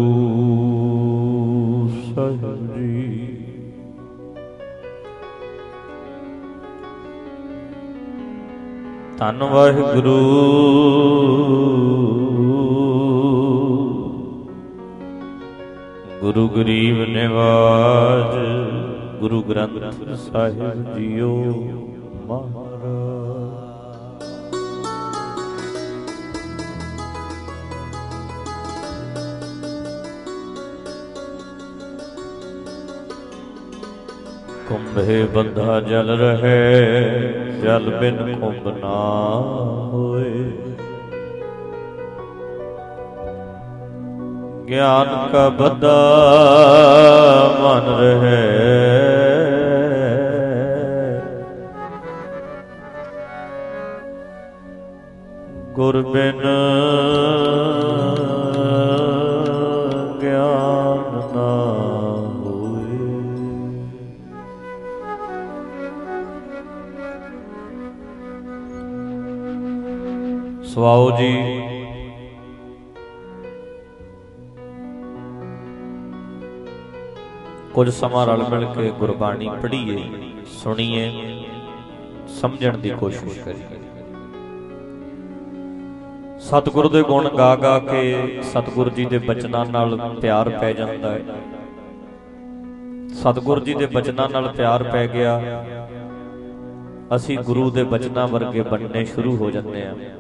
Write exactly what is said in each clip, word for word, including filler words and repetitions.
वाहिगुरु साहिब जी। धन वाहिगुरु गुरु गरीब निवाज गुरु ग्रंथ साहिब जियो महाराज। कुंभे बंधा जल रहे जल बिन कुंभ ना होए। ज्ञान का बद्दा मन रहे गुर बिन ज्ञान ना सुआओ जी। कुछ समा रल मिल के गुरबाणी पढ़ीए सुनीए समझण दी कोशिश करिए। सतगुरु दे गुण गा गा के सतगुरु जी दे बचनां नाल प्यार पै जांदा है। सतगुरु जी दे बचनां नाल प्यार पै गया असीं गुरु दे बचनां वर्गे बनने शुरू हो जांदे आ।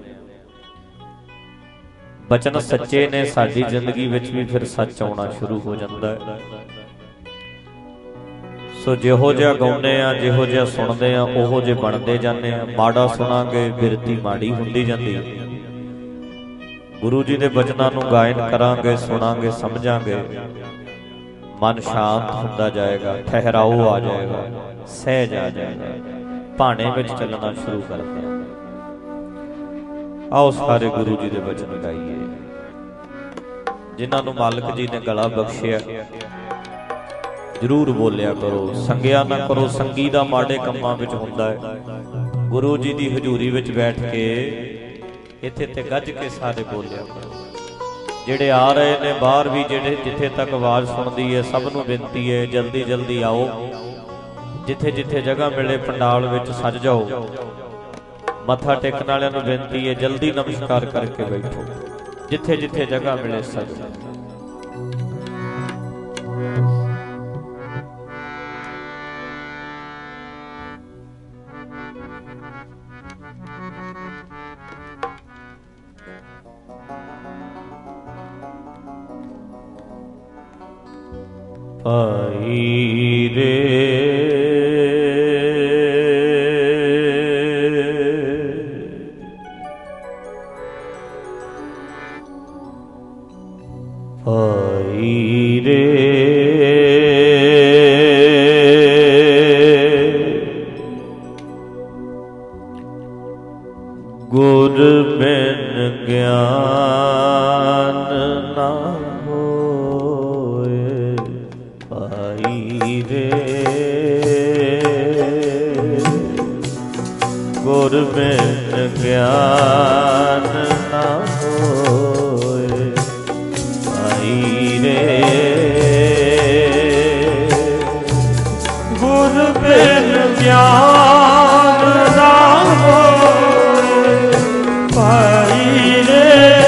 बचन सच्चे ने साडी जिंदगी विच भी फिर सच आउणा शुरू हो जांदा है। सो जिहो जिहा गाउने आ जिहो जिहा सुणदे आ ओहो जे बनदे जाने आ। माड़ा सुणांगे बिरती माड़ी हुंदी जांदी है। गुरु जी दे बचनां नूं गायन करांगे सुणांगे समझांगे मन शांत हुंदा जाएगा, ठहराओ आ जाएगा, सहज आ जाएगा, भाणे विच चलना शुरू कर देंगे। आओ सारे गुरु जी दे बचन गाइए जिन्हां नूं मालिक जी ने गला बख्शिया। जरूर बोलिया करो, संगिया ना करो। संगी दा माड़े कम्मां विच हुंदा है। गुरु जी दी हजूरी विच बैठ के इत्थे ते गज के सारे बोलिया करो। जिहड़े आ रहे ने बाहर भी जिहड़े जिथे तक आवाज़ सुनदी है सब नूं बेनती है जल्दी जल्दी आओ। जिथे जिथे जगह मिले पंडाल विच सज जाओ। मत्था टेकण वालियां नूं बेनती है जल्दी नमस्कार करके बैठो। जिथे जिथे जगह मिले सज भाई रे भाई रे गुर बिन ज्ञान ना होए। भाई रे गुर बिन ज्ञान ना होए। भाई रे गुर बिन ज्ञान ना होए। भाई रे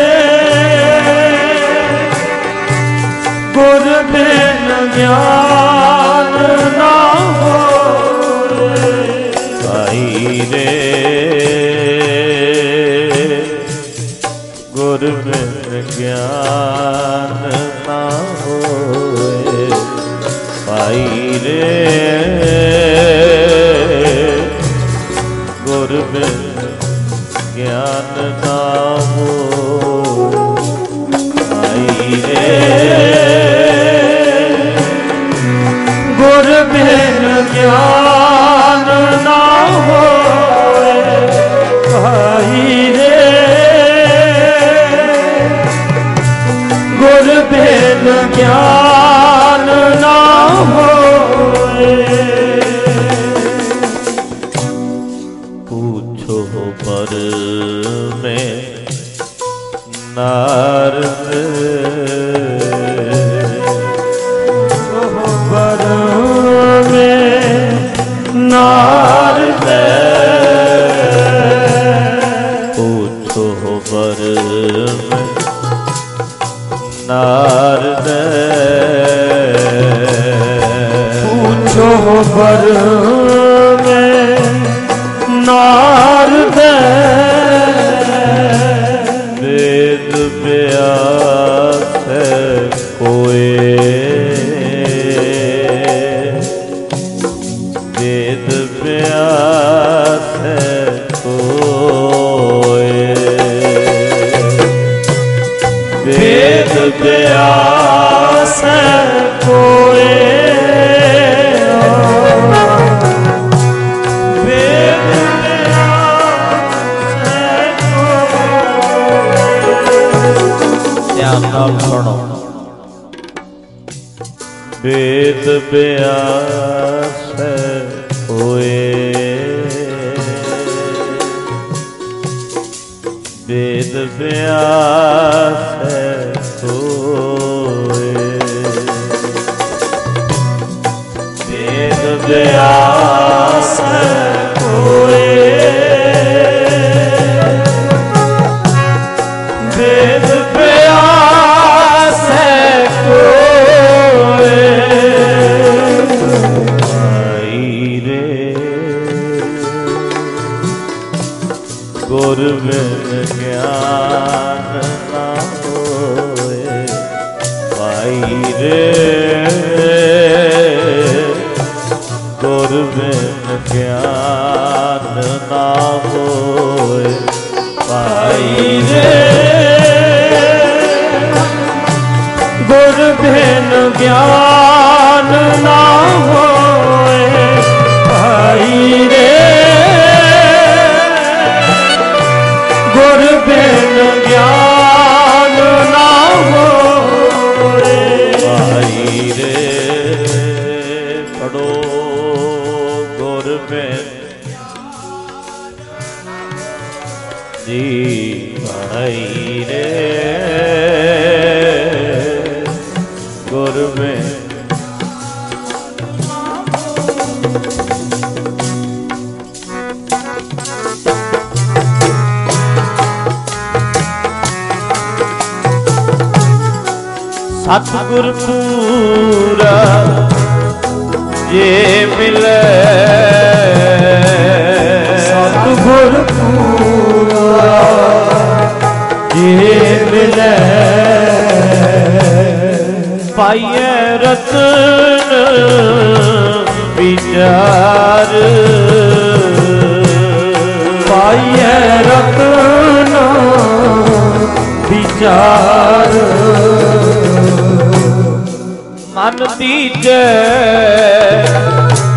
गुर बिन ज्ञान ना होए। भाई रे गुर बिन ज्ञान ना होए। भाई रे गुर बिन ज्ञान ना होए। भाई रे गुर बिन ज्ञान ना होए। भाई रे गुर बिन ज्ञान ना होए। पूछो पर में नारद वर में नारद वेद व्यास कोए वेद व्यास कोए वेद व्यास कोए सुनो वेद व्यास होए वेद व्यास होए वेद व्यास होए वेद गुर बिन ज्ञान ना होए भाई रे गुर बिन ज्ञान ना होए भाई रे गुर बिन ज्ञान ना होए भाई रे गुर बिन ज्ञान ना होए भाई रे पढ़ो गुर बिन जी भाई रे गुर बिन सतगुर पूरा ये मिले सतगुर पूरा ये मिले पाइए रतन विचार पाइए रतन विचार मन दीजे